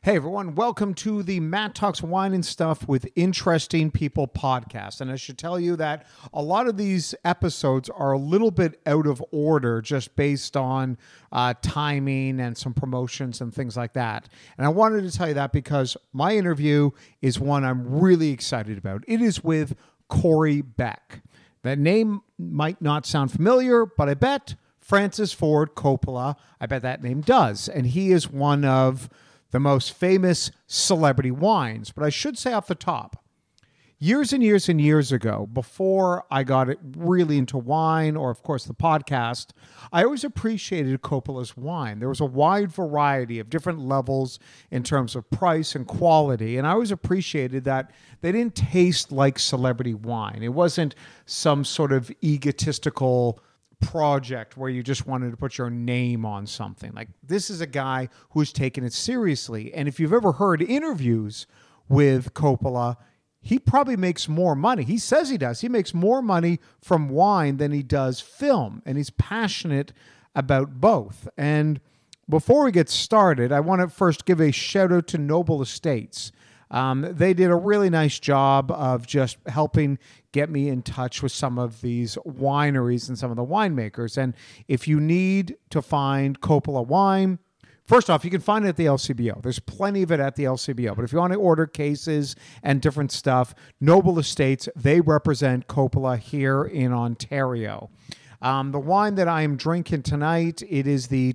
Hey everyone, welcome to the Matt Talks Wine and Stuff with Interesting People podcast. And I should tell you that a lot of these episodes are a little bit out of order just based on timing and some promotions and things like that. And I wanted to tell you that because my interview is one I'm really excited about. It is with Corey Beck. That name might not sound familiar, but I bet Francis Ford Coppola, I bet that name does. And he is one of the most famous celebrity wines. But I should say off the top, years and years and years ago, before I got it really into wine or, of course, the podcast, I always appreciated Coppola's wine. There was a wide variety of different levels in terms of price and quality, and I always appreciated that they didn't taste like celebrity wine. It wasn't some sort of egotistical project where you just wanted to put your name on something. Like, this is a guy who's taken it seriously. And if you've ever heard interviews with Coppola, he probably makes more money. He says he does. He makes more money from wine than he does film. And he's passionate about both. And before we get started, I want to first give a shout out to Noble Estates. They did a really nice job of just helping get me in touch with some of these wineries and some of the winemakers. And if you need to find Coppola wine, first off, you can find it at the LCBO. There's plenty of it at the LCBO. But if you want to order cases and different stuff, Noble Estates, they represent Coppola here in Ontario. The wine that I am drinking tonight, it is the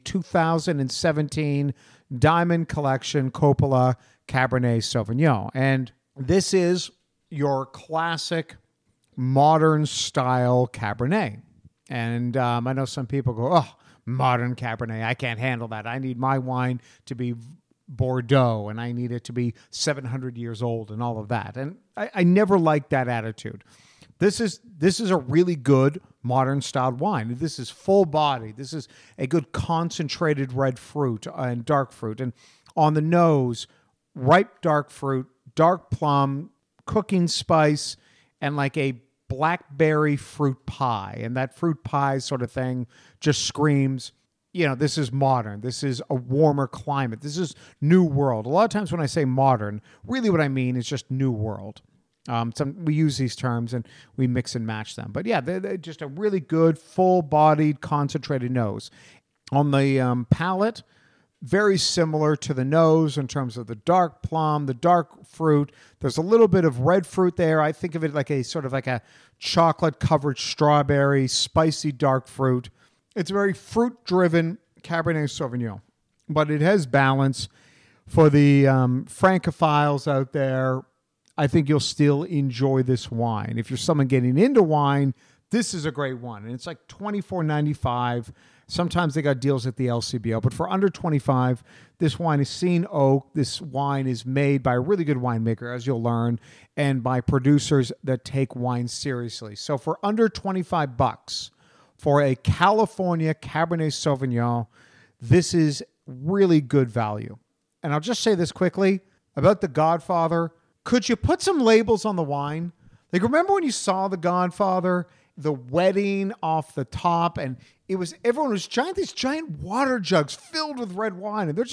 2017 Diamond Collection Coppola Cabernet Sauvignon. And this is your classic modern style Cabernet. And I know some people go, oh, modern Cabernet, I can't handle that. I need my wine to be Bordeaux and I need it to be 700 years old and all of that. And I never liked that attitude. This is a really good modern styled wine. This is full body. This is a good concentrated red fruit and dark fruit. And on the nose, ripe dark fruit, dark plum, cooking spice, and like a blackberry fruit pie. And that fruit pie sort of thing just screams, you know, this is modern. This is a warmer climate. This is new world. A lot of times when I say modern, really what I mean is just new world. We use these terms and we mix and match them. But yeah, they're just a really good, full-bodied, concentrated nose. On the palate, very similar to the nose in terms of the dark plum, the dark fruit. There's a little bit of red fruit there. I think of it like a sort of like a chocolate-covered strawberry, spicy dark fruit. It's a very fruit-driven Cabernet Sauvignon, but it has balance. For the Francophiles out there, I think you'll still enjoy this wine. If you're someone getting into wine, this is a great one. And it's like $24.95. Sometimes they got deals at the LCBO, but for under $25, this wine is Scene Oak. This wine is made by a really good winemaker, as you'll learn, and by producers that take wine seriously. So for under $25 for a California Cabernet Sauvignon, this is really good value. And I'll just say this quickly about The Godfather. Could you put some labels on the wine? Like, remember when you saw The Godfather, the wedding off the top, and everyone was these giant water jugs filled with red wine, and they're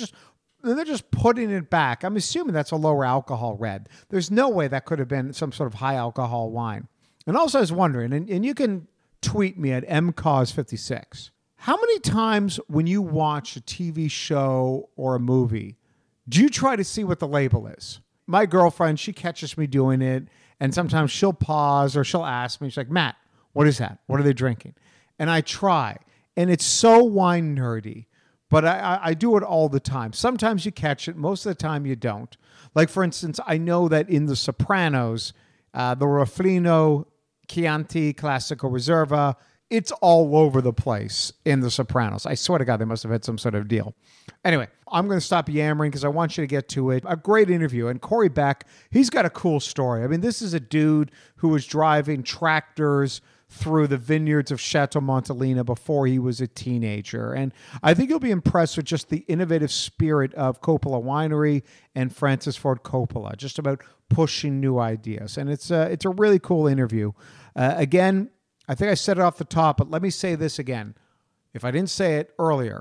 just putting it back. I'm assuming that's a lower alcohol red. There's no way that could have been some sort of high alcohol wine. And also I was wondering, and you can tweet me at mcause56, how many times when you watch a TV show or a movie, do you try to see what the label is? My girlfriend, she catches me doing it, and sometimes she'll pause or she'll ask me, she's like, Matt, what is that? What are they drinking? And I try. And it's so wine nerdy, but I do it all the time. Sometimes you catch it. Most of the time you don't. Like, for instance, I know that in The Sopranos, the Ruffino Chianti Classico Reserva, it's all over the place in The Sopranos. I swear to God, they must have had some sort of deal. Anyway, I'm going to stop yammering because I want you to get to it. A great interview. And Corey Beck, he's got a cool story. I mean, this is a dude who was driving tractors through the vineyards of Chateau Montelena before he was a teenager. And I think you'll be impressed with just the innovative spirit of Coppola Winery and Francis Ford Coppola, just about pushing new ideas. And it's a really cool interview. Again, I think I said it off the top, but let me say this again. If I didn't say it earlier,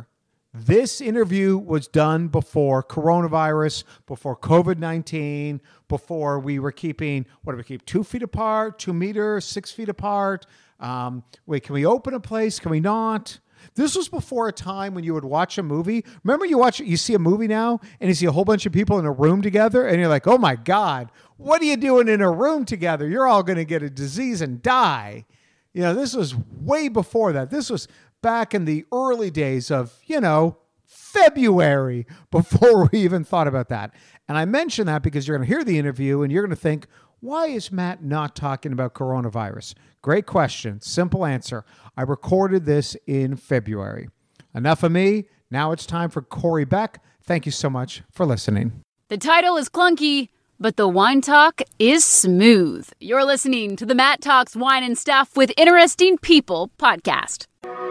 This interview was done before coronavirus, before COVID-19, before we were keeping, what do we keep, 2 feet apart, 2 meters, 6 feet apart. Wait, can we open a place? Can we not? This was before a time when you would watch a movie. Remember you see a movie now and you see a whole bunch of people in a room together and you're like, oh my God, what are you doing in a room together? You're all going to get a disease and die. You know, this was way before that. This was back in the early days of, February, before we even thought about that. And I mention that because you're going to hear the interview and you're going to think, why is Matt not talking about coronavirus? Great question. Simple answer. I recorded this in February. Enough of me. Now it's time for Corey Beck. Thank you so much for listening. The title is clunky, but the wine talk is smooth. You're listening to the Matt Talks Wine and Stuff with Interesting People podcast.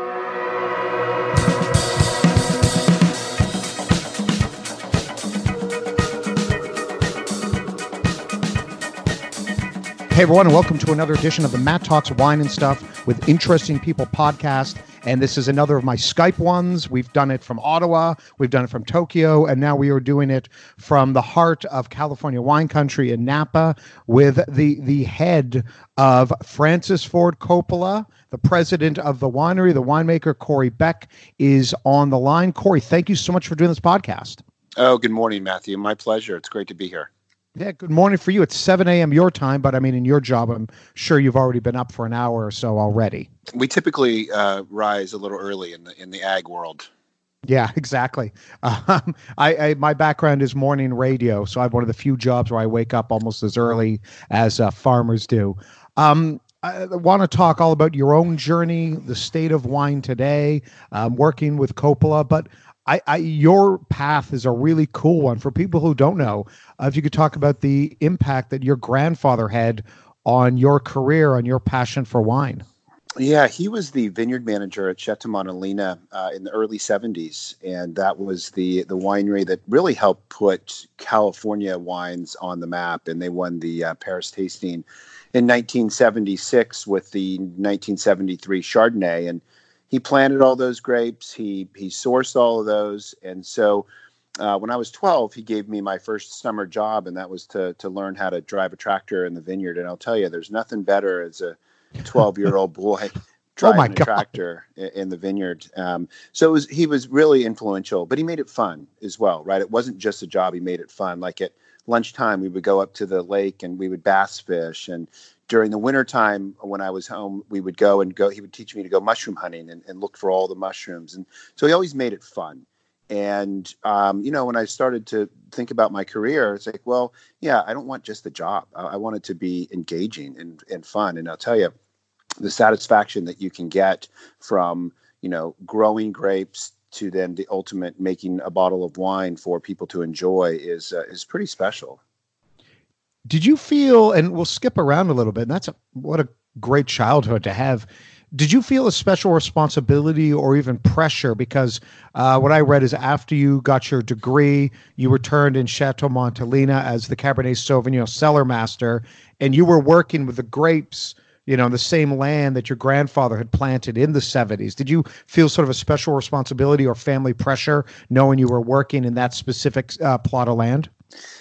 Hey everyone, and welcome to another edition of the Matt Talks Wine and Stuff with Interesting People podcast. And this is another of my Skype ones. We've done it from Ottawa, we've done it from Tokyo, and now we are doing it from the heart of California wine country in Napa with the head of Francis Ford Coppola, the president of the winery, the winemaker, Corey Beck, is on the line. Corey, thank you so much for doing this podcast. Oh, good morning, Matthew. My pleasure. It's great to be here. Yeah, good morning for you. It's 7 a.m. your time, but I mean, in your job, I'm sure you've already been up for an hour or so already. We typically rise a little early in the ag world. Yeah, exactly. My background is morning radio, so I have one of the few jobs where I wake up almost as early as farmers do. I want to talk all about your own journey, the state of wine today, working with Coppola, but your path is a really cool one for people who don't know. If you could talk about the impact that your grandfather had on your career, on your passion for wine. Yeah, he was the vineyard manager at Chateau Montelena in the early 70s. And that was the winery that really helped put California wines on the map. And they won the Paris tasting in 1976 with the 1973 Chardonnay. And he planted all those grapes. He sourced all of those. And so when I was 12, he gave me my first summer job, and that was to learn how to drive a tractor in the vineyard. And I'll tell you, there's nothing better as a 12-year-old boy driving a tractor in the vineyard. So he was really influential, but he made it fun as well, right? It wasn't just a job. He made it fun. Like at lunchtime, we would go up to the lake and we would bass fish. And during the wintertime, when I was home, we would go. He would teach me to go mushroom hunting and look for all the mushrooms. And so he always made it fun. And, when I started to think about my career, it's like, well, yeah, I don't want just the job. I want it to be engaging and fun. And I'll tell you, the satisfaction that you can get from, growing grapes to then the ultimate making a bottle of wine for people to enjoy is pretty special. Did you feel, and we'll skip around a little bit, and what a great childhood to have. Did you feel a special responsibility or even pressure? Because what I read is after you got your degree, you returned in Chateau Montelena as the Cabernet Sauvignon cellar master, and you were working with the grapes, the same land that your grandfather had planted in the 70s. Did you feel sort of a special responsibility or family pressure knowing you were working in that specific plot of land?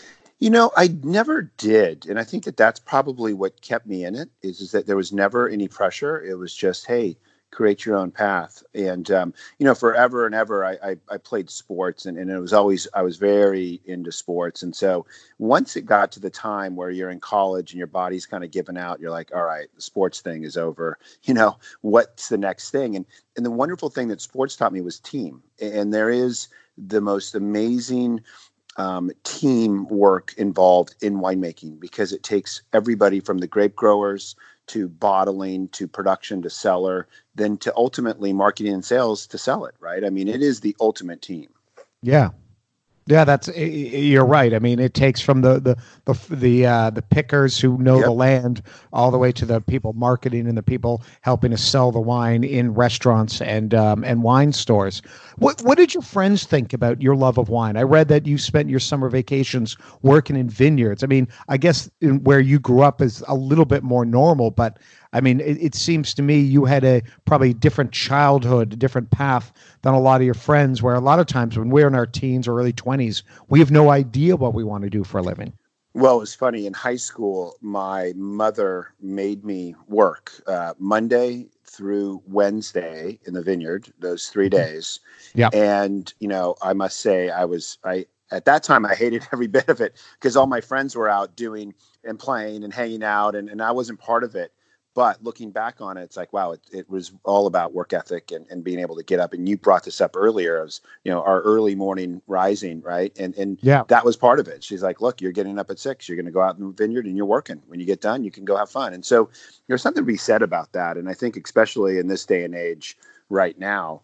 I never did. And I think that's probably what kept me in it is that there was never any pressure. It was just, hey, create your own path. And, forever and ever, I played sports and it was always, I was very into sports. And so once it got to the time where you're in college and your body's kind of giving out, you're like, all right, the sports thing is over. What's the next thing? And the wonderful thing that sports taught me was team. And there is the most amazing teamwork involved in winemaking because it takes everybody from the grape growers to bottling to production to cellar, then to ultimately marketing and sales to sell it. Right? I mean, it is the ultimate team. Yeah. Yeah, you're right. I mean, it takes from the pickers who know the land all the way to the people marketing and the people helping to sell the wine in restaurants and wine stores. What did your friends think about your love of wine? I read that you spent your summer vacations working in vineyards. I mean, I guess where you grew up is a little bit more normal, but I mean, it seems to me you had a probably different childhood, a different path than a lot of your friends, where a lot of times when we're in our teens or early 20s, we have no idea what we want to do for a living. Well, it was funny. In high school, my mother made me work Monday through Wednesday in the vineyard, those 3 days. Yeah. And, I must say at that time, I hated every bit of it because all my friends were out doing and playing and hanging out, and I wasn't part of it. But looking back on it, it's like, wow, it was all about work ethic and being able to get up. And you brought this up earlier as, our early morning rising, right? And Yeah. that was part of it. She's like, look, you're getting up at 6, you're going to go out in the vineyard and you're working. When you get done, you can go have fun. And so there's something to be said about that. And I think especially in this day and age right now,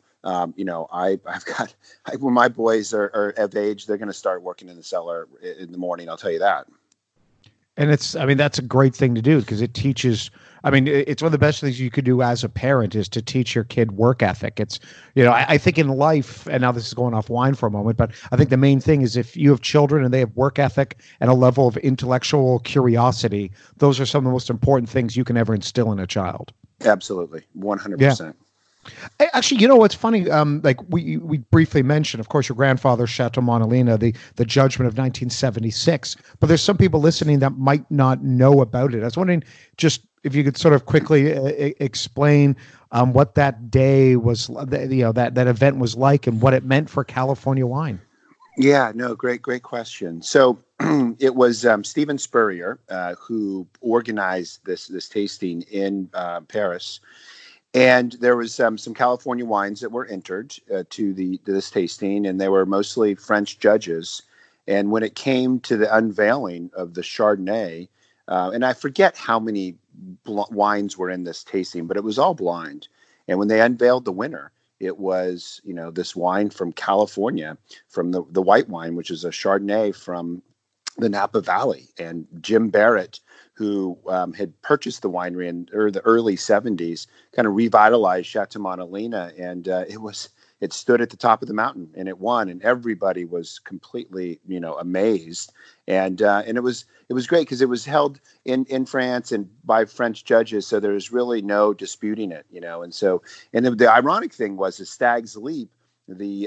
when my boys are of age, they're going to start working in the cellar in the morning. I'll tell you that. And that's a great thing to do because it teaches, it's one of the best things you could do as a parent is to teach your kid work ethic. It's, I think in life, and now this is going off wine for a moment, but I think the main thing is if you have children and they have work ethic and a level of intellectual curiosity, those are some of the most important things you can ever instill in a child. Absolutely. 100%. Actually, what's funny? Like we briefly mentioned, of course, your grandfather, Chateau Montelena, the judgment of 1976. But there's some people listening that might not know about it. I was wondering, just if you could sort of quickly explain what that day was, that event was like, and what it meant for California wine. Yeah, no, great question. So it was Stephen Spurrier who organized this tasting in Paris. And there was some California wines that were entered to this tasting, and they were mostly French judges. And when it came to the unveiling of the Chardonnay, and I forget how many wines were in this tasting, but it was all blind. And when they unveiled the winner, it was this wine from California, from the white wine, which is a Chardonnay from the Napa Valley. And Jim Barrett, who had purchased the winery in the early 70s, kind of revitalized Chateau Montelena, and it stood at the top of the mountain and it won, and everybody was completely amazed, and it was great because it was held in France and by French judges, so there was really no disputing it, and the ironic thing was the Stag's Leap, the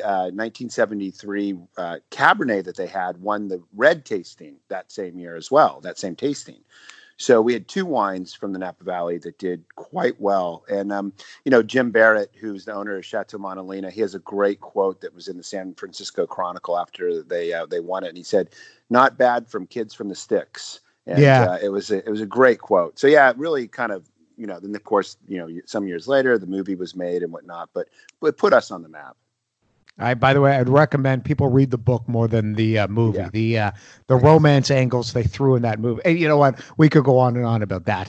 1973 Cabernet that they had, won the red tasting that same year as well, that same tasting. So we had 2 wines from the Napa Valley that did quite well. And, Jim Barrett, who's the owner of Chateau Montelena, he has a great quote that was in the San Francisco Chronicle after they won it. And he said, "Not bad from kids from the sticks." And, it was a great quote. So, yeah, it really kind of, then of course, some years later, the movie was made and whatnot, but it put us on the map. By the way, I'd recommend people read the book more than the movie. Yeah. The romance angles they threw in that movie. And you know what? We could go on and on about that.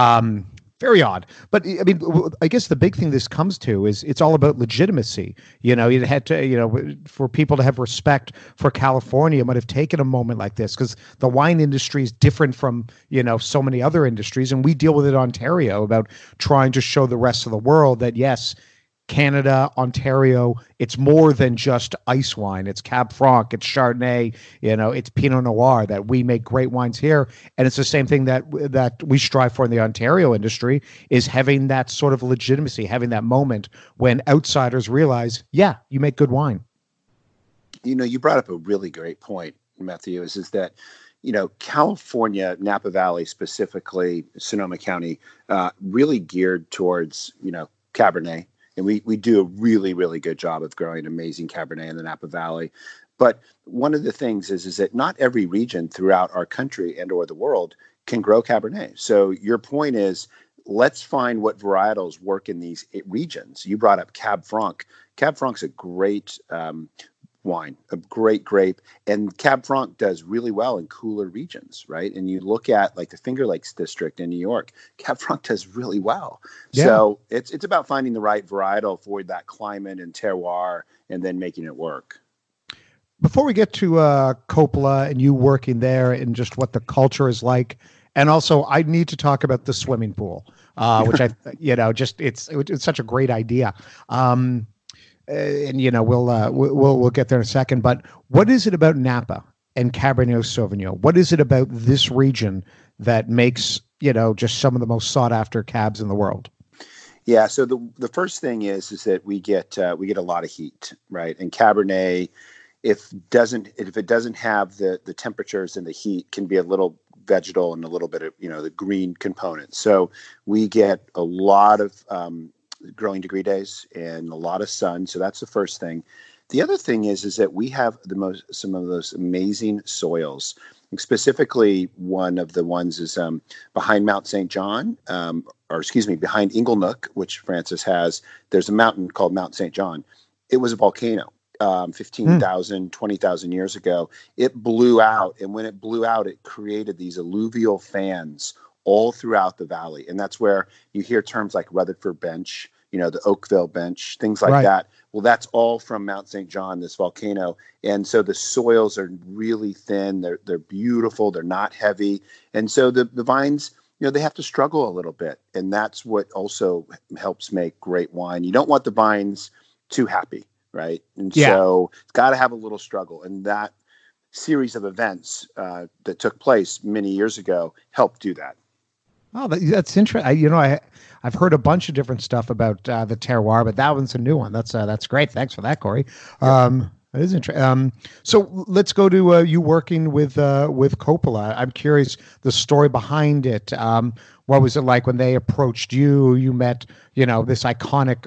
Very odd. But I guess the big thing this comes to is it's all about legitimacy. You had to, for people to have respect for California, it might have taken a moment like this because the wine industry is different from, so many other industries. And we deal with it in Ontario about trying to show the rest of the world that, yes, Canada, Ontario, it's more than just ice wine. It's Cab Franc, it's Chardonnay, it's Pinot Noir, that we make great wines here. And it's the same thing that we strive for in the Ontario industry, is having that sort of legitimacy, having that moment when outsiders realize, yeah, you make good wine. You brought up a really great point, Matthew, is that California, Napa Valley, specifically Sonoma County, really geared towards, Cabernet. And we do a really, really good job of growing amazing Cabernet in the Napa Valley. But one of the things is that not every region throughout our country and or the world can grow Cabernet. So your point is, let's find what varietals work in these regions. You brought up Cab Franc. Cab Franc's a great wine, a great grape, and Cab Franc does really well in cooler regions, right? And you look at like the Finger Lakes district in New York, Cab Franc does really well. Yeah. So it's about finding the right varietal for that climate and terroir, and then making it work. Before we get to Coppola and you working there and just what the culture is like, and also I need to talk about the swimming pool, which it's such a great idea. And we'll get there in a second. But what is it about Napa and Cabernet Sauvignon? What is it about this region that makes just some of the most sought after cabs in the world? Yeah. So the first thing is that we get a lot of heat, right? And Cabernet, if it doesn't have the temperatures and the heat, can be a little vegetal and a little bit of the green component. So we get a lot of growing degree days and a lot of sun. So that's the first thing. The other thing is that we have some of those amazing soils. Specifically, one of the ones is behind Mount St. John, behind Inglenook, which Francis has. There's a mountain called Mount St. John. It was a volcano 15,000, 20,000 years ago. It blew out. And when it blew out, it created these alluvial fans all throughout the valley. And that's where you hear terms like Rutherford Bench, the Oakville Bench, things like that. Well, that's all from Mount St. John, this volcano. And so the soils are really thin. They're beautiful. They're not heavy. And so the vines, they have to struggle a little bit. And that's what also helps make great wine. You don't want the vines too happy, right? And so it's got to have a little struggle. And that series of events that took place many years ago helped do that. Oh, that's interesting. I've heard a bunch of different stuff about the terroir, but that one's a new one. That's great. Thanks for that, Corey. It is interesting. So let's go to you working with Coppola. I'm curious the story behind it. What was it like when they approached you? You met, this iconic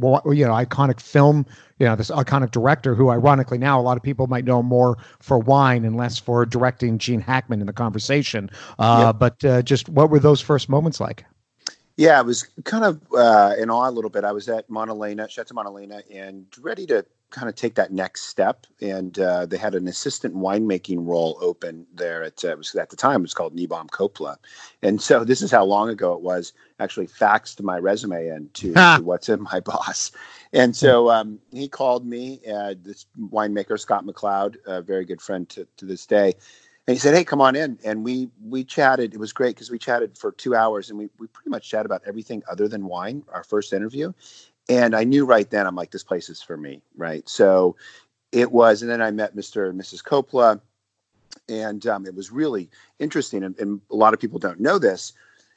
film, this iconic director who, ironically, now a lot of people might know more for wine and less for directing Gene Hackman in The Conversation. But just what were those first moments like? Yeah, I was kind of in awe a little bit. I was at Chateau Montelena, and ready to kind of take that next step. And they had an assistant winemaking role open there. At the time, it was called Niebaum Coppola. And so this is how long ago it was. Actually faxed my resume in to what's in my boss. And so he called me, this winemaker, Scott McLeod, a very good friend to this day. And he said, "Hey, come on in." And we chatted. It was great because we chatted for 2 hours, and we pretty much chatted about everything other than wine, our first interview. And I knew right then, I'm like, this place is for me, right? So it was. And then I met Mr. and Mrs. Coppola, and it was really interesting. And a lot of people don't know this.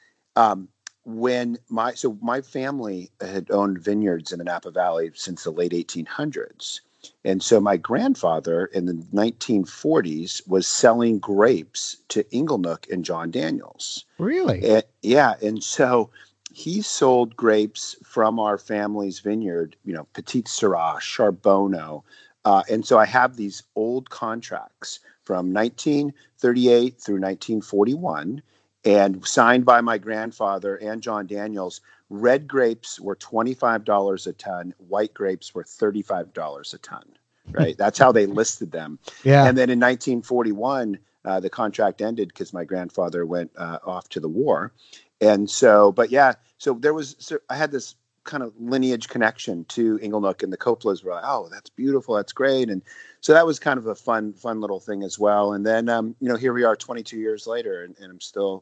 My family had owned vineyards in the Napa Valley since the late 1800s. And so my grandfather in the 1940s was selling grapes to Inglenook and John Daniels. Really? And so he sold grapes from our family's vineyard, Petit Syrah, Charbonneau. And so I have these old contracts from 1938 through 1941 and signed by my grandfather and John Daniels. Red grapes were $25 a ton. White grapes were $35 a ton, right? That's how they listed them. Yeah. And then in 1941, the contract ended because my grandfather went off to the war. And so, I had this kind of lineage connection to Inglenook, and the Coppolas were like, "Oh, that's beautiful. That's great." And so that was kind of a fun little thing as well. And then, here we are 22 years later, and I'm still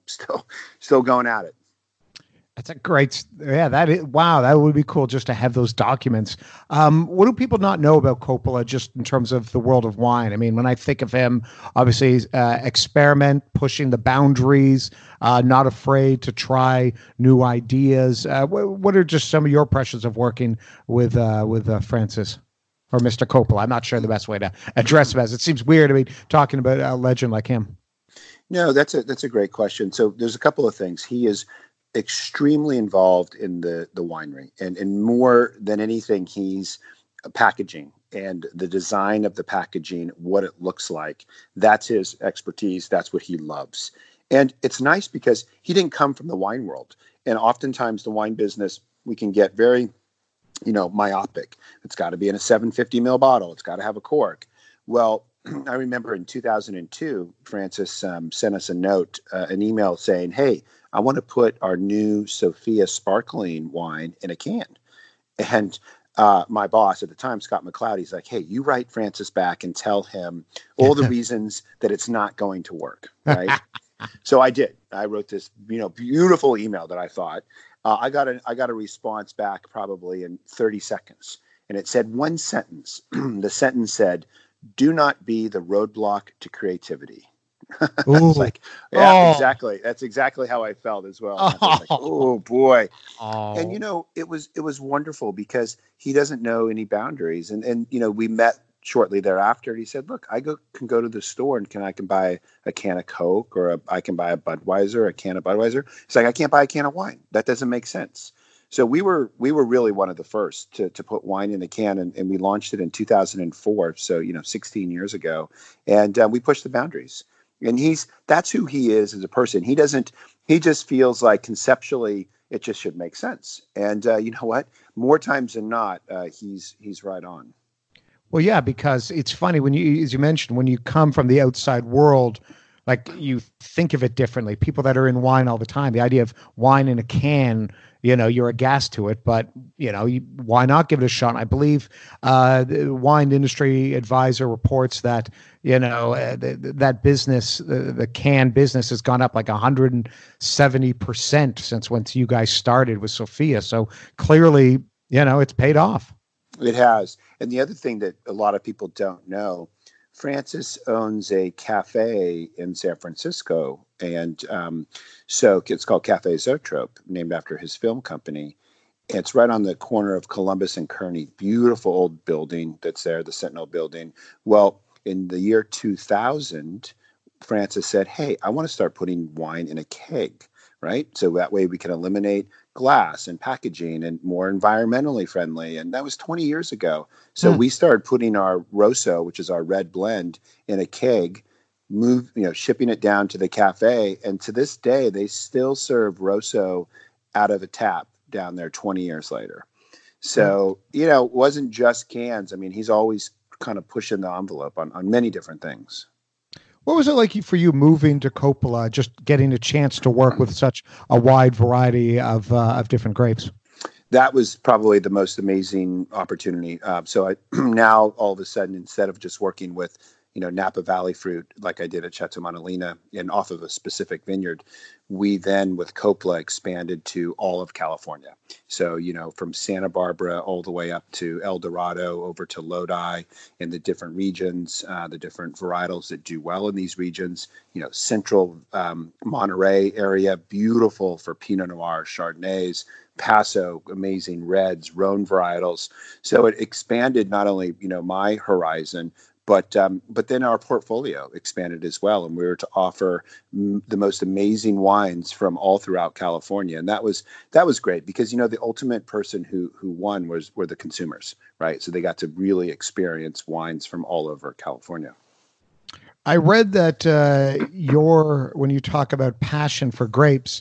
going at it. That's a great, wow, that would be cool just to have those documents. What do people not know about Coppola just in terms of the world of wine? I mean, when I think of him, obviously experiment, pushing the boundaries, not afraid to try new ideas. What are just some of your impressions of working with Francis or Mr. Coppola? I'm not sure the best way to address him, as it seems weird to be talking about a legend like him. No, that's a great question. So there's a couple of things. He is extremely involved in the winery, and more than anything, he's packaging and the design of the packaging, what it looks like. That's his expertise. That's what he loves. And it's nice because he didn't come from the wine world. And oftentimes the wine business, we can get very, myopic. It's got to be in a 750 ml bottle. It's got to have a cork. Well, I remember in 2002, Francis sent us a note, an email saying, "Hey, I want to put our new Sophia sparkling wine in a can." And my boss at the time, Scott McLeod, he's like, "Hey, you write Francis back and tell him all the reasons that it's not going to work." Right. So I did. I wrote this, beautiful email that I thought I got a response back probably in 30 seconds. And it said one sentence. The sentence said, "Do not be the roadblock to creativity." It's Ooh. like, yeah, Oh. exactly. That's exactly how I felt as well. And I was like, oh boy. And Oh. it was wonderful because he doesn't know any boundaries. And we met shortly thereafter. And he said, "Look, can go to the store and I can buy a can of Coke or I can buy a Budweiser, a can of Budweiser." It's like I can't buy a can of wine. That doesn't make sense. So we were really one of the first to put wine in a can, and we launched it in 2004. So 16 years ago, and we pushed the boundaries. And that's who he is as a person. He just feels like conceptually it just should make sense. And you know what? More times than not, he's right on. Well, yeah, because it's funny when you, as you mentioned, when you come from the outside world, like you think of it differently. People that are in wine all the time, the idea of wine in a can, you're aghast to it, but why not give it a shot? I believe the wine industry advisor reports that that business, the can business, has gone up like 170% since once you guys started with Sophia. So clearly, it's paid off. It has. And the other thing that a lot of people don't know, Francis owns a cafe in San Francisco. And so it's called Cafe Zoetrope, named after his film company. It's right on the corner of Columbus and Kearny. Beautiful old building that's there, the Sentinel building. Well, in the year 2000, Francis said, "Hey, I want to start putting wine in a keg," right? So that way we can eliminate glass and packaging and more environmentally friendly. And that was 20 years ago. So we started putting our Rosso, which is our red blend, in a keg, shipping it down to the cafe. And to this day, they still serve Rosso out of a tap down there 20 years later. So, it wasn't just cans. I mean, he's always kind of pushing the envelope on many different things. What was it like for you moving to Coppola, just getting a chance to work with such a wide variety of different grapes? That was probably the most amazing opportunity. So I now all of a sudden, instead of just working with Napa Valley fruit like I did at Chateau Montelena and off of a specific vineyard, we then with Coppola expanded to all of California. So from Santa Barbara all the way up to El Dorado, over to Lodi, in the different regions, the different varietals that do well in these regions. Central Monterey area, beautiful for Pinot Noir, Chardonnays. Paso, amazing reds, Rhone varietals. So it expanded not only my horizon, but then our portfolio expanded as well, and we were to offer the most amazing wines from all throughout California, and that was great because the ultimate person who won were the consumers, right? So they got to really experience wines from all over California. I read that when you talk about passion for grapes,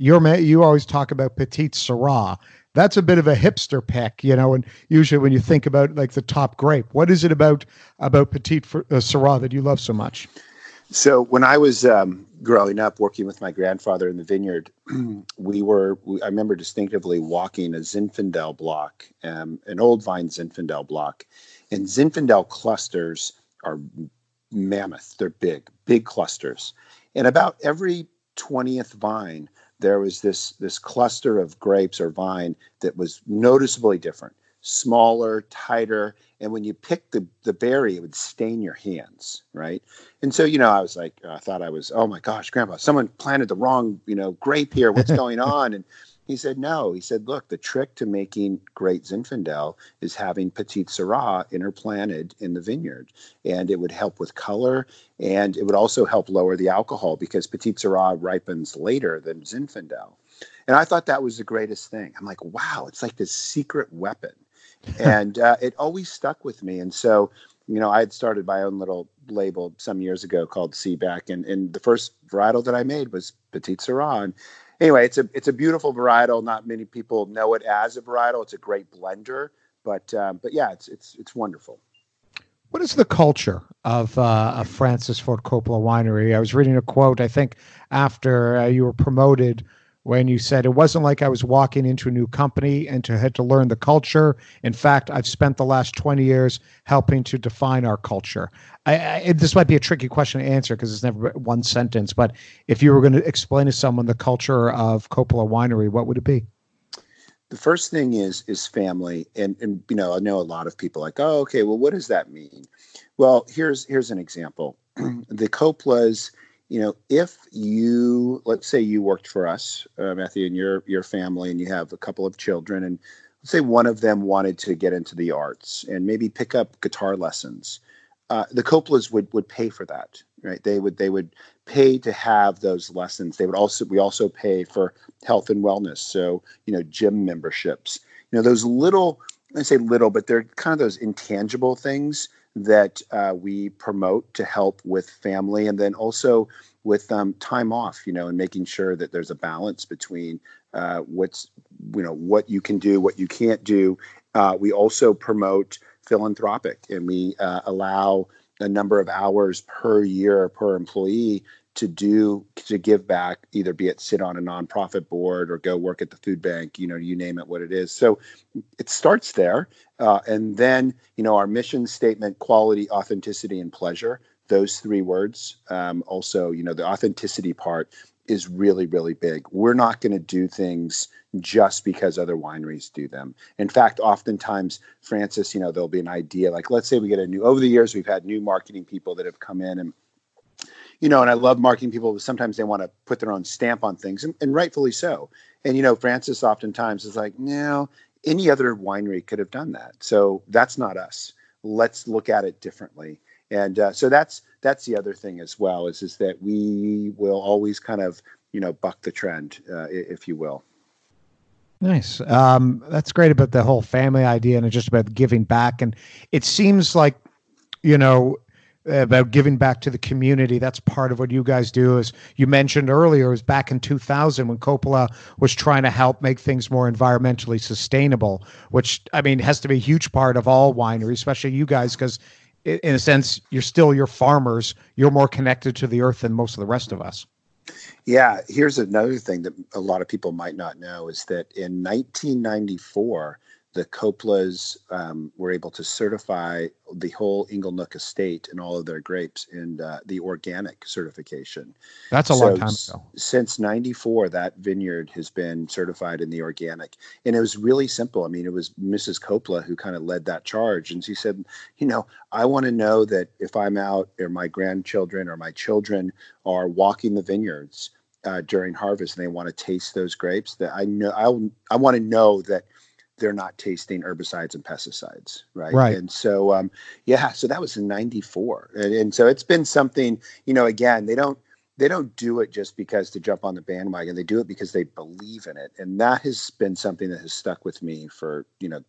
you always talk about Petite Sirah. That's a bit of a hipster pick, and usually when you think about like the top grape, what is it about Petite Sirah that you love so much? So when I was growing up, working with my grandfather in the vineyard, I remember distinctively walking a Zinfandel block, an old vine Zinfandel block, and Zinfandel clusters are mammoth. They're big clusters, and about every 20th vine, there was this cluster of grapes or vine that was noticeably different, smaller, tighter. And when you picked the berry, it would stain your hands, right? And so, I was like, I thought I was, oh my gosh, Grandpa, someone planted the wrong, grape here. What's going on? And he said, no. He said, look, the trick to making great Zinfandel is having Petite Sirah interplanted in the vineyard. And it would help with color, and it would also help lower the alcohol because Petite Sirah ripens later than Zinfandel. And I thought that was the greatest thing. I'm like, wow, it's like this secret weapon. And it always stuck with me. And so, I had started my own little label some years ago called Seaback. And the first varietal that I made was Petite Sirah. And anyway, it's a beautiful varietal. Not many people know it as a varietal. It's a great blender, but yeah, it's wonderful. What is the culture of Francis Ford Coppola Winery? I was reading a quote, I think, after you were promoted, when you said, it wasn't like I was walking into a new company and had to learn the culture. In fact, I've spent the last 20 years helping to define our culture. This might be a tricky question to answer because it's never one sentence, but if you were going to explain to someone the culture of Coppola Winery, what would it be? The first thing is family. And I know a lot of people like, oh, okay, well, what does that mean? Well, here's an example. The Coppolas if you, let's say you worked for us, Matthew, and your family, and you have a couple of children, and let's say one of them wanted to get into the arts and maybe pick up guitar lessons, the Coppolas would pay for that, right? They would pay to have those lessons. We also pay for health and wellness, so gym memberships. Those little, I say little, but they're kind of those intangible things that we promote to help with family, and then also with time off, and making sure that there's a balance between what you can do, what you can't do. We also promote philanthropic, and we allow a number of hours per year per employee to give back, either be it sit on a nonprofit board or go work at the food bank, you name it, what it is. So it starts there. And then, our mission statement, quality, authenticity, and pleasure, those three words. Also, the authenticity part is really, really big. We're not going to do things just because other wineries do them. In fact, oftentimes, Francis, there'll be an idea, like, let's say we get over the years, we've had new marketing people that have come in, and and I love marketing people, but sometimes they want to put their own stamp on things, and rightfully so. And, Francis oftentimes is like, no, any other winery could have done that. So that's not us. Let's look at it differently. And so that's the other thing as well, is that we will always kind of, buck the trend, if you will. Nice. That's great about the whole family idea and just about giving back. And it seems like, about giving back to the community. That's part of what you guys do. As you mentioned earlier, it was back in 2000 when Coppola was trying to help make things more environmentally sustainable, which, has to be a huge part of all wineries, especially you guys, because in a sense, you're farmers. You're more connected to the earth than most of the rest of us. Yeah. Here's another thing that a lot of people might not know, is that in 1994, the Coppolas were able to certify the whole Inglenook estate and all of their grapes in the organic certification. That's a long time ago. Since 94, that vineyard has been certified in the organic. And it was really simple. It was Mrs. Coppola who kind of led that charge. And she said, I want to know that if I'm out, or my grandchildren or my children are walking the vineyards during harvest and they want to taste those grapes, that I want to know that they're not tasting herbicides and pesticides. Right. And so, so that was in 94. And so it's been something, again, they don't do it just because to jump on the bandwagon. They do it because they believe in it. And that has been something that has stuck with me for,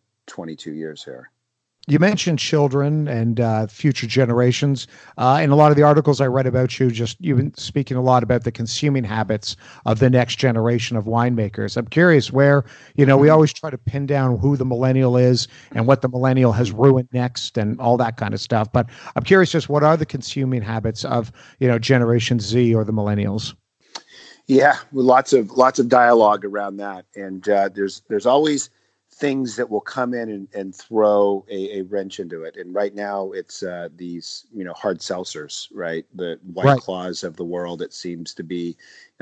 22 years here. You mentioned children and future generations. In a lot of the articles I read about you, you've been speaking a lot about the consuming habits of the next generation of winemakers. I'm curious where, we always try to pin down who the millennial is and what the millennial has ruined next and all that kind of stuff. But I'm curious just what are the consuming habits of, Generation Z or the millennials? Yeah, lots of dialogue around that. And there's always things that will come in and throw a wrench into it. And right now it's these, hard seltzers, right? The White Claws of the world, it seems to be.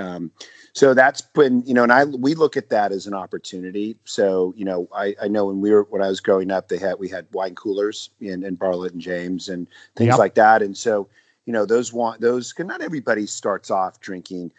So that's been, and we look at that as an opportunity. So, I know when I was growing up, we had wine coolers in Bartlett and James and things like that. And so, those not everybody starts off drinking,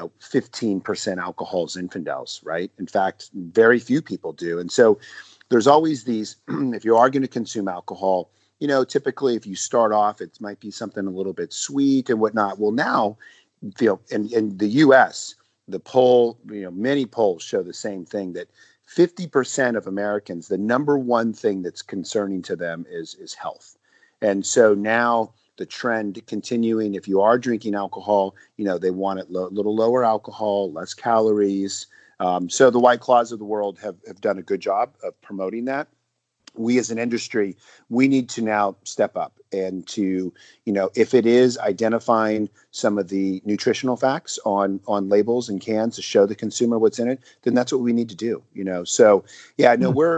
15% alcohols, Zinfandels, right? In fact, very few people do. And so there's always these, if you are going to consume alcohol, typically if you start off, it might be something a little bit sweet and whatnot. Well, now, in the US, the poll, many polls show the same thing, that 50% of Americans, the number one thing that's concerning to them is health. And so now, the trend continuing, if you are drinking alcohol, they want it little lower alcohol, less calories. So the White Claws of the world have done a good job of promoting that. We as an industry, we need to now step up and to, if it is identifying some of the nutritional facts on labels and cans to show the consumer what's in it, then that's what we need to do, So, we're,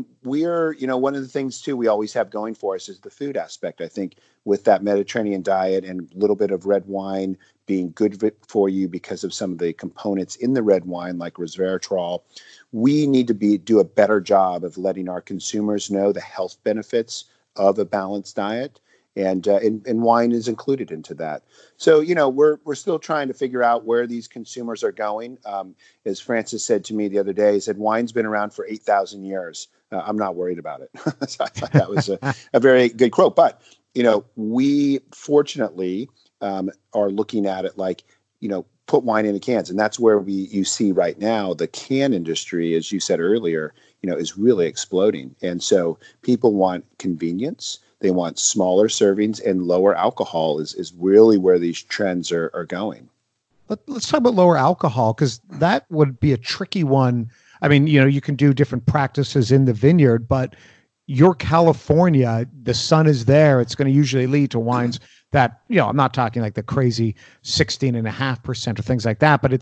one of the things too we always have going for us is the food aspect. I think with that Mediterranean diet and a little bit of red wine being good for you because of some of the components in the red wine, like resveratrol, we need to do a better job of letting our consumers know the health benefits of a balanced diet. and wine is included into that. So, we're still trying to figure out where these consumers are going. As Francis said to me the other day, he said, wine's been around for 8,000 years. I'm not worried about it. So I thought that was a very good quote. But, we fortunately are looking at it like, put wine in the cans. And that's where you see right now the can industry, as you said earlier, is really exploding. And so people want convenience. They want smaller servings, and lower alcohol is really where these trends are going. Let's talk about lower alcohol, because that would be a tricky one. I mean, you can do different practices in the vineyard, but your California, the sun is there. It's going to usually lead to wines that, I'm not talking like the crazy 16.5% or things like that, but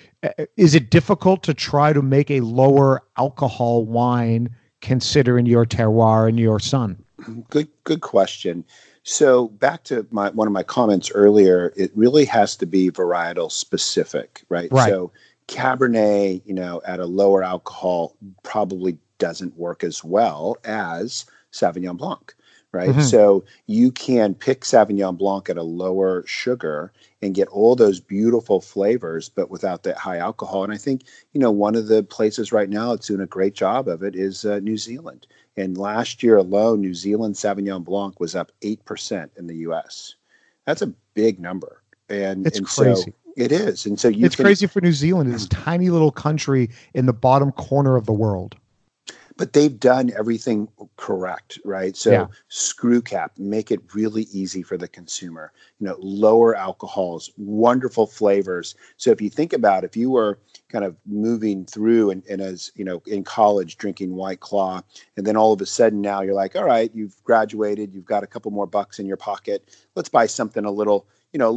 is it difficult to try to make a lower alcohol wine considering your terroir and your sun? Good question. So back to one of my comments earlier, it really has to be varietal specific, right? So Cabernet, at a lower alcohol probably doesn't work as well as Sauvignon Blanc, right? Mm-hmm. So you can pick Sauvignon Blanc at a lower sugar and get all those beautiful flavors, but without that high alcohol. And I think, one of the places right now that's doing a great job of it is New Zealand. And last year alone, New Zealand Sauvignon Blanc was up 8% in the U.S. That's a big number. And it's crazy. So it is. And so it's crazy for New Zealand, this tiny little country in the bottom corner of the world. But they've done everything correct, right? So screw cap, make it really easy for the consumer, lower alcohols, wonderful flavors. So if you think about, if you were kind of moving through and as, in college drinking White Claw, and then all of a sudden now you're like, all right, you've graduated, you've got a couple more bucks in your pocket. Let's buy something a little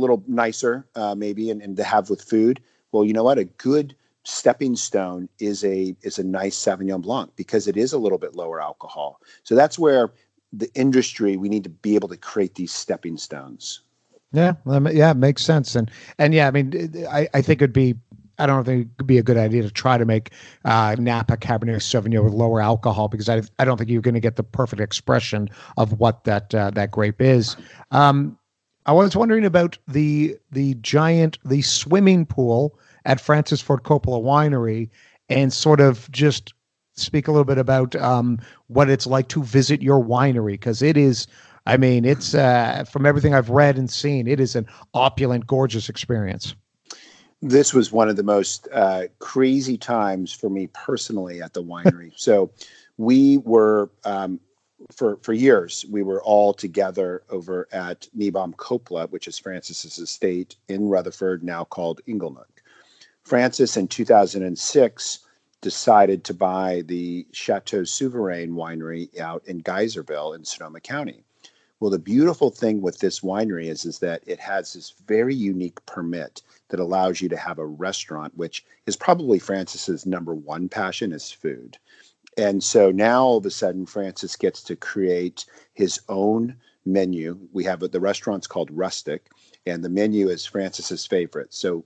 nicer maybe and to have with food. Well, you know what? A good stepping stone is a nice Sauvignon Blanc because it is a little bit lower alcohol. So that's where the industry, we need to be able to create these stepping stones. Yeah, it makes sense. And yeah, I mean, I think I don't think it could be a good idea to try to make Napa Cabernet Sauvignon with lower alcohol, because I don't think you're going to get the perfect expression of what that grape is. I was wondering about the swimming pool at Francis Ford Coppola Winery, and sort of just speak a little bit about what it's like to visit your winery, because it is, I mean, it's from everything I've read and seen, it is an opulent, gorgeous experience. This was one of the most crazy times for me personally at the winery. So we were, for years, we were all together over at Kneebaum Coppola, which is Francis's estate in Rutherford, now called Inglenook. Francis in 2006 decided to buy the Chateau Souverain winery out in Geyserville in Sonoma County. Well, the beautiful thing with this winery is that it has this very unique permit that allows you to have a restaurant, which is probably Francis's number one passion, is food. And so now all of a sudden, Francis gets to create his own menu. We have the restaurant's called Rustic, and the menu is Francis's favorite. So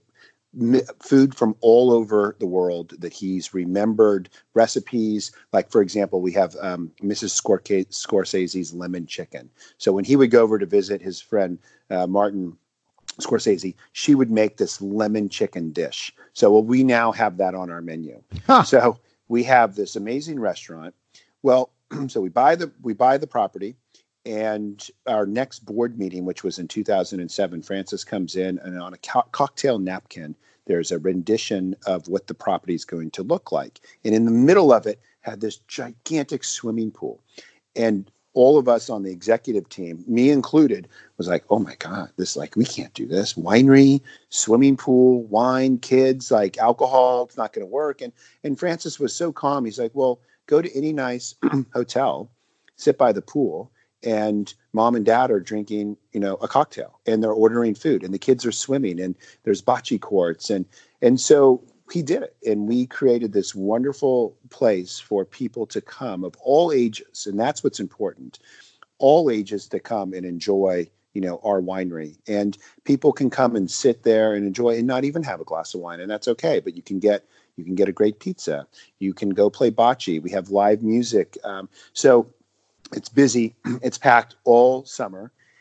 food from all over the world that he's remembered, recipes. Like, for example, we have Mrs. Scorsese's lemon chicken. So when he would go over to visit his friend Martin Scorsese, she would make this lemon chicken dish. So we now have that on our menu. So we have this amazing restaurant. Well, so we buy the property. And our next board meeting, which was in 2007, Francis comes in, and on a cocktail napkin, there's a rendition of what the property is going to look like. And in the middle of it had this gigantic swimming pool. And all of us on the executive team, me included, was like, oh my God, we can't do this. Winery, swimming pool, wine, kids, like alcohol, it's not going to work. And Francis was so calm. He's like, well, go to any nice hotel, sit by the pool, and mom and dad are drinking, a cocktail, and they're ordering food, and the kids are swimming, and there's bocce courts. And so he did it. And we created this wonderful place for people to come of all ages. And that's what's important. All ages to come and enjoy, our winery. And people can come and sit there and enjoy and not even have a glass of wine. And that's okay. But you can get a great pizza. You can go play bocce. We have live music. So it's busy. It's packed all summer.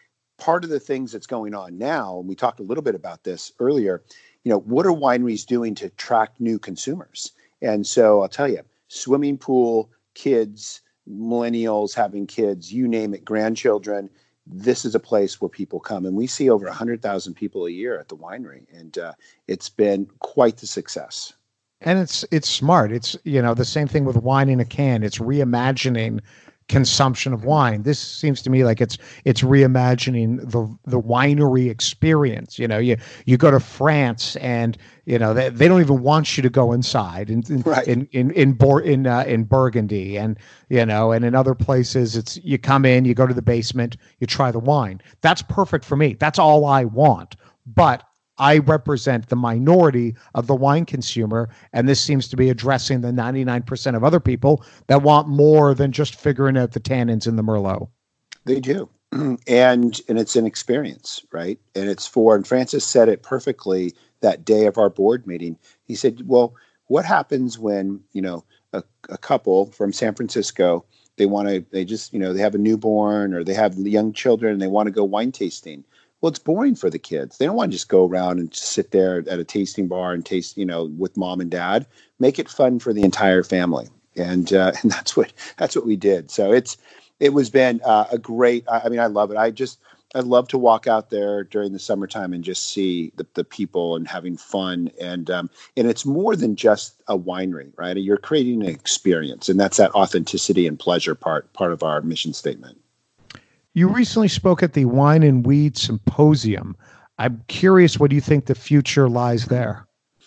part of the things that's going on now, and we talked a little bit about this earlier, what are wineries doing to attract new consumers? And so I'll tell you, swimming pool, kids, millennials having kids, you name it, grandchildren, this is a place where people come. And we see over 100,000 people a year at the winery. And it's been quite the success. And it's smart. It's, the same thing with wine in a can. It's reimagining consumption of wine. This seems to me like it's reimagining the winery experience. You go to France and they don't even want you to go inside in Burgundy, and and in other places it's you come in, you go to the basement, you try the wine. That's perfect for me. That's all I want. But I represent the minority of the wine consumer, and this seems to be addressing the 99% of other people that want more than just figuring out the tannins in the Merlot. They do. And it's an experience, right? And Francis said it perfectly that day of our board meeting. He said, well, what happens when, a couple from San Francisco, they have a newborn or they have young children and they want to go wine tasting? Well, it's boring for the kids. They don't want to just go around and just sit there at a tasting bar and taste, with mom and dad. Make it fun for the entire family, and that's what we did. So it was been a great. I love it. I love to walk out there during the summertime and just see the people and having fun, and it's more than just a winery, right? You're creating an experience, and that's that authenticity and pleasure part of our mission statement. You recently spoke at the Wine and Weed Symposium. I'm curious, what do you think the future lies there?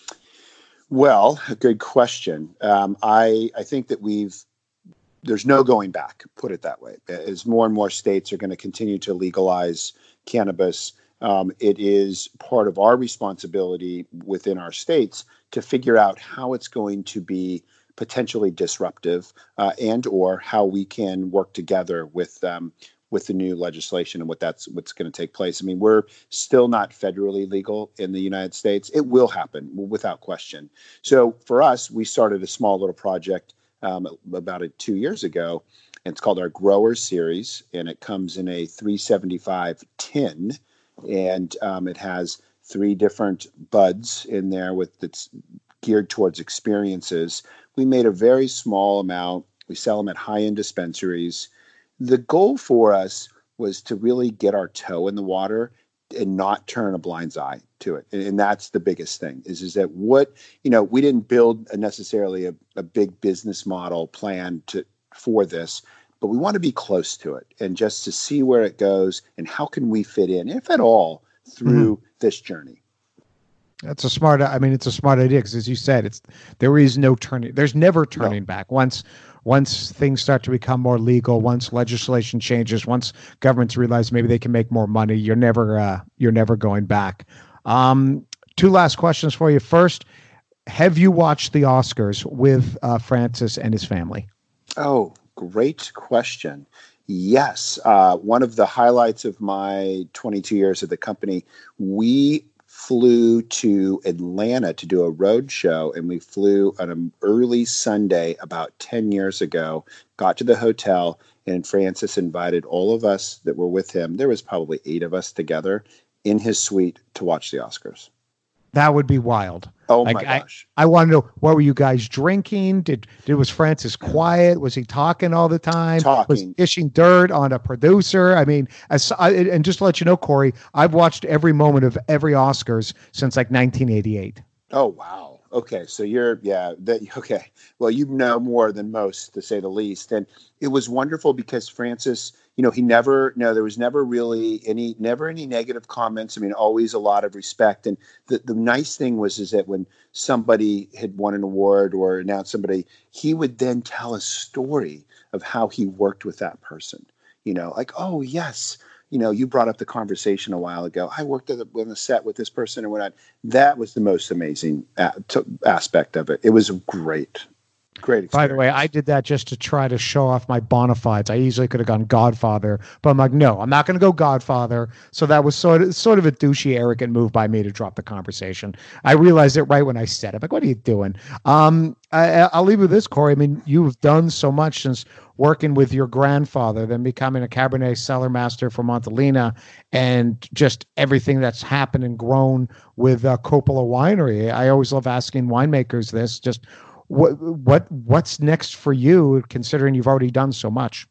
Well, a good question. I think that there's no going back, put it that way. As more and more states are going to continue to legalize cannabis, it is part of our responsibility within our states to figure out how it's going to be potentially disruptive and or how we can work together with the new legislation and what's going to take place. I mean, we're still not federally legal in the United States. It will happen without question. So for us, we started a small little project about 2 years ago, and it's called our Growers Series, and it comes in a 375 tin, and it has 3 different buds in there that's geared towards experiences. We made a very small amount. We sell them at high-end dispensaries. The goal for us was to really get our toe in the water and not turn a blind eye to it. And that's the biggest thing is that we didn't build necessarily a big business model plan for this, but we want to be close to it and just to see where it goes and how can we fit in, if at all, through this journey. It's a smart idea because, as you said, there's never turning back. Once things start to become more legal, once legislation changes, once governments realize maybe they can make more money, you're never going back. 2 last questions for you. First, have you watched the Oscars with Francis and his family? Oh, great question. Yes. One of the highlights of my 22 years at the company, we flew to Atlanta to do a road show, and we flew on an early Sunday about 10 years ago, got to the hotel, and Francis invited all of us that were with him. There was probably 8 of us together in his suite to watch the Oscars. That would be wild. Oh my gosh. I want to know, what were you guys drinking? Was Francis quiet? Was he talking all the time? Was he dishing dirt on a producer? I mean, and just to let you know, Corey, I've watched every moment of every Oscars since like 1988. Oh, wow. Okay. So okay. Well, you know more than most, to say the least. And it was wonderful because Francis, there was never really any negative comments. I mean, always a lot of respect. And the nice thing is that when somebody had won an award or announced somebody, he would then tell a story of how he worked with that person, like, oh yes, you brought up the conversation a while ago. I worked on the set with this person and whatnot. That was the most amazing aspect of it. It was great. Great experience. By the way, I did that just to try to show off my bona fides. I easily could have gone Godfather, but I'm like, no, I'm not going to go Godfather. So that was sort of a douchey, arrogant move by me to drop the conversation. I realized it right when I said it. I'm like, what are you doing? I'll leave with this, Corey. I mean, you've done so much since working with your grandfather, then becoming a Cabernet cellar master for Montelena, and just everything that's happened and grown with Coppola Winery. I always love asking winemakers this, just what's next for you, considering you've already done so much?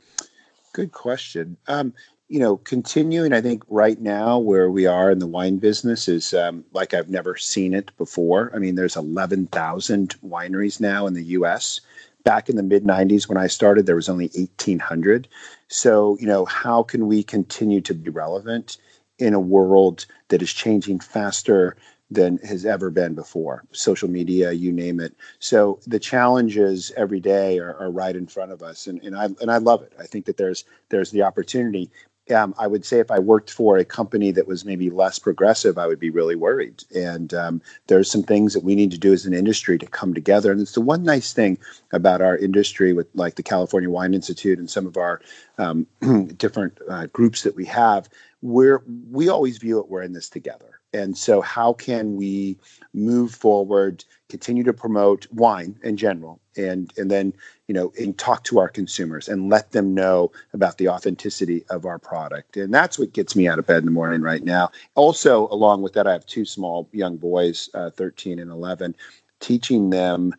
Good question. Continuing, I think right now where we are in the wine business is like I've never seen it before. I mean, there's 11,000 wineries now in the U.S. Back in the mid 90s when I started, there was only 1,800. So, how can we continue to be relevant in a world that is changing faster than has ever been before? Social media, you name it. So the challenges every day are right in front of us, and I love it. I think that there's the opportunity. I would say if I worked for a company that was maybe less progressive, I would be really worried. And there's some things that we need to do as an industry to come together. And it's the one nice thing about our industry with like the California Wine Institute and some of our different groups that we have, where we always view it, we're in this together. And so how can we move forward, continue to promote wine in general, and then, and talk to our consumers and let them know about the authenticity of our product. And that's what gets me out of bed in the morning right now. Also, along with that, I have two small young boys, 13 and 11, teaching them,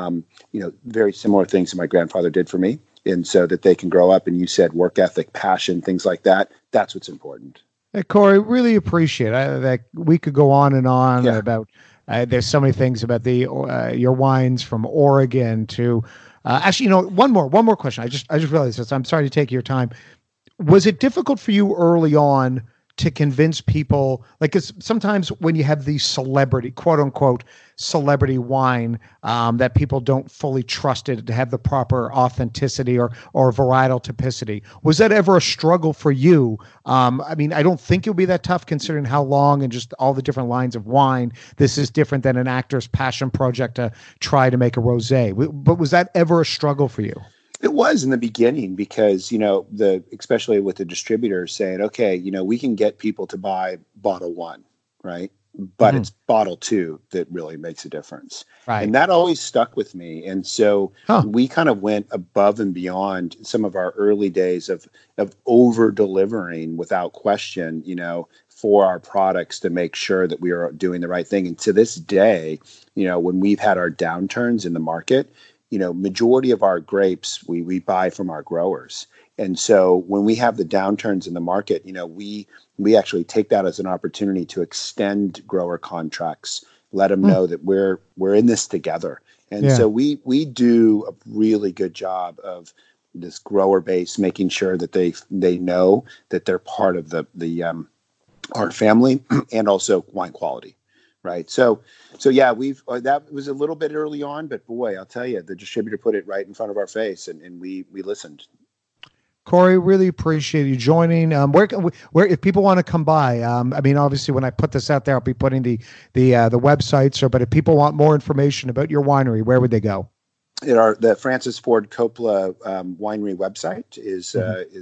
very similar things that my grandfather did for me. And so that they can grow up, and you said work ethic, passion, things like that. That's what's important. Hey, Corey, really appreciate it. That we could go on and on about. There's so many things about the your wines from Oregon to. Actually, one more question. I just realized this. I'm sorry to take your time. Was it difficult for you early on to convince people, like, 'cause sometimes when you have these celebrity, quote unquote, celebrity wine, that people don't fully trust it to have the proper authenticity or varietal typicity. Was that ever a struggle for you? I mean, I don't think it would be that tough considering how long and just all the different lines of wine. This is different than an actor's passion project to try to make a rosé. But was that ever a struggle for you? It was in the beginning because, especially with the distributors saying, okay, we can get people to buy bottle one, right? But it's bottle two that really makes a difference. Right. And that always stuck with me. And so we kind of went above and beyond some of our early days of over delivering without question, for our products to make sure that we are doing the right thing. And to this day, when we've had our downturns in the market, majority of our grapes we buy from our growers. And so when we have the downturns in the market, we actually take that as an opportunity to extend grower contracts, let them know that we're in this together. And so we do a really good job of this grower base, making sure that they know that they're part of the our family and also wine quality. Right. So yeah, that was a little bit early on, but boy, I'll tell you, the distributor put it right in front of our face, and we listened. Corey, really appreciate you joining. Where if people want to come by, I mean, obviously when I put this out there, I'll be putting the websites. But if people want more information about your winery, where would they go? The Francis Ford Coppola winery website is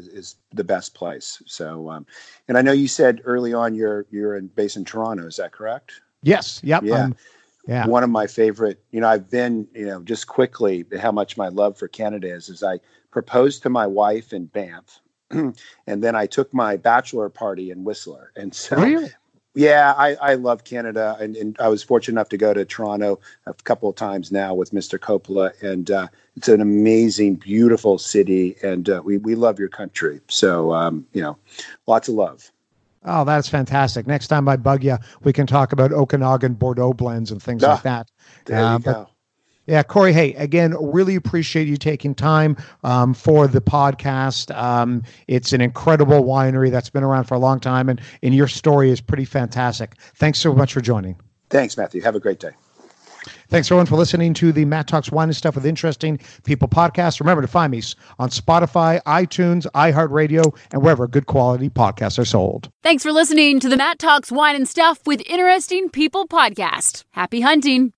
the best place. So, and I know you said early on you're based in Toronto. Is that correct? Yes. Yep. Yeah. One of my favorite, I've been, just quickly how much my love for Canada is I proposed to my wife in Banff and then I took my bachelor party in Whistler. And so, really? Yeah, I love Canada. And I was fortunate enough to go to Toronto a couple of times now with Mr. Coppola. And it's an amazing, beautiful city. And we love your country. So, lots of love. Oh, that's fantastic. Next time I bug you, we can talk about Okanagan Bordeaux blends and things like that. There you go. Yeah, Corey, hey, again, really appreciate you taking time for the podcast. It's an incredible winery that's been around for a long time, and your story is pretty fantastic. Thanks so much for joining. Thanks, Matthew. Have a great day. Thanks, everyone, for listening to the Matt Talks Wine and Stuff with Interesting People podcast. Remember to find me on Spotify, iTunes, iHeartRadio, and wherever good quality podcasts are sold. Thanks for listening to the Matt Talks Wine and Stuff with Interesting People podcast. Happy hunting.